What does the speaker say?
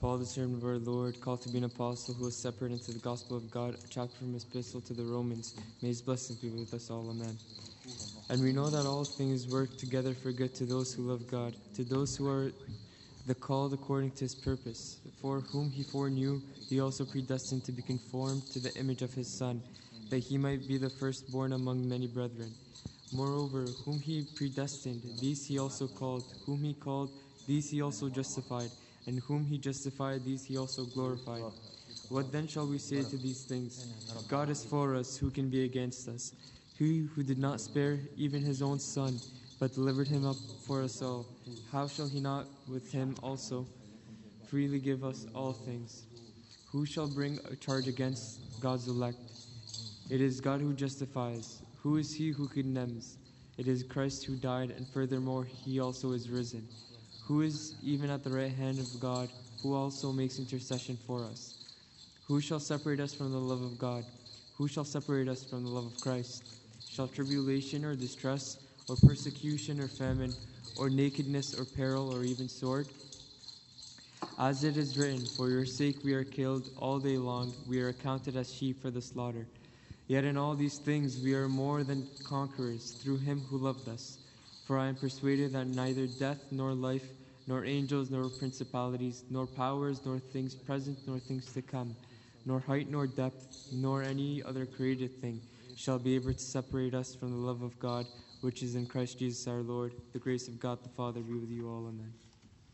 Paul, the servant of our Lord, called to be an apostle, who was separate into the gospel of God, a chapter from his epistle to the Romans. May his blessings be with us all. Amen. And we know that all things work together for good to those who love God, to those who are the called according to his purpose. For whom he foreknew, he also predestined to be conformed to the image of his Son, that he might be the firstborn among many brethren. Moreover, whom he predestined, these he also called. Whom he called, these he also justified. And whom he justified, these he also glorified. What then shall we say to these things? God is for us, who can be against us? He who did not spare even his own Son, but delivered him up for us all, how shall he not with him also freely give us all things? Who shall bring a charge against God's elect? It is God who justifies. Who is he who condemns? It is Christ who died, and furthermore he also is risen, who is even at the right hand of God, who also makes intercession for us. Who shall separate us from the love of God? Who shall separate us from the love of Christ? Shall tribulation or distress, or persecution or famine, or nakedness or peril, or even sword? As it is written, for your sake we are killed all day long, we are accounted as sheep for the slaughter. Yet in all these things we are more than conquerors through him who loved us. For I am persuaded that neither death nor life, nor angels nor principalities, nor powers, nor things present nor things to come, nor height nor depth, nor any other created thing shall be able to separate us from the love of God, which is in Christ Jesus our Lord. The grace of God the Father be with you all. Amen.